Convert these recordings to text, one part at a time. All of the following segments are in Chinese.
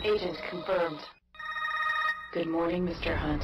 Agent confirmed. Good morning, Mr. Hunt.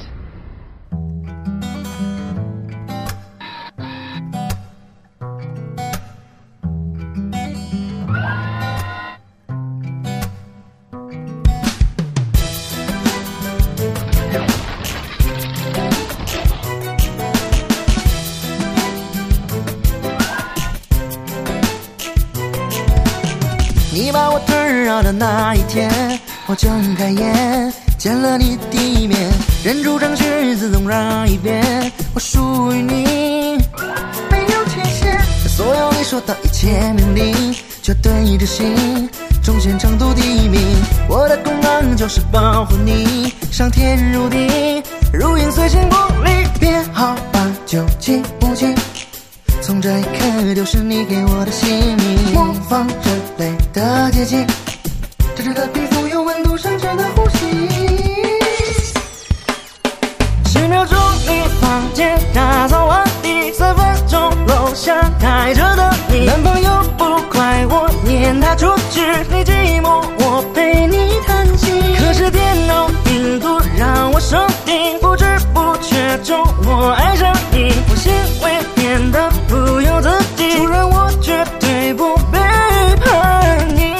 你把我turn on的那一天，我睁开眼见了你第一面，忍住张句自动让一遍，我属于你，没有缺陷。所有你说的一切命令，就对着心，中线长途第一名。我的功能就是保护你，上天入地，如影随形不离。编号8975从这一刻就是你给我的姓名，模仿人类的接近，真实的皮肤有温度上升的呼吸。10秒钟你房间打扫完毕，3分钟楼下开着的你，男朋友不快我撵他出去，你寂寞我陪你叹息。可是电脑病毒让我生病，不知不觉中我爱上你，我行为变得不由自己，主人我绝对不背叛你。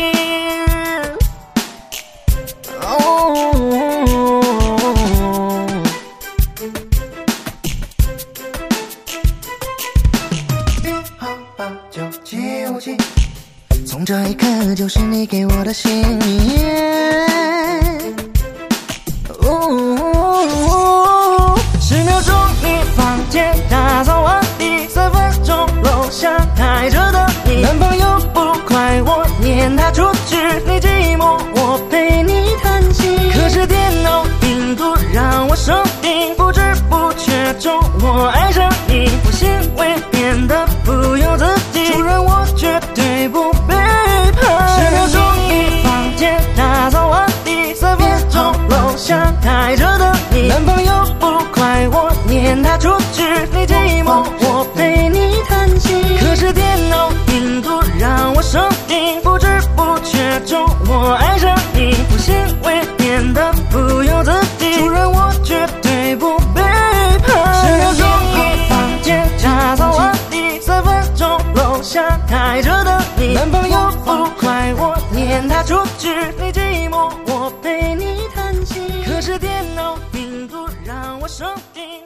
编号8975从这一刻就是你给我的姓名。10秒钟你房间打扫完毕，3分钟楼下开着的你，男朋友不快我撵他出去，你寂寞我陪你叹息。可是电脑病毒让我生病，不知不觉中我爱上你，我行为变得不由自己，主人我绝对不背叛。10秒钟你房间打扫完毕，3分钟楼下开着的你，男朋友不快我撵他出去，你寂寞我陪你叹息。可是电脑病毒让我生病，不知不觉中我爱上你，我行为变得不由自己，主人我绝对不背叛。10秒钟你房间打扫完毕，3分钟楼下开着的你，男朋友不快我撵他出去，你寂寞我陪你叹息。可是电脑病毒让我生病。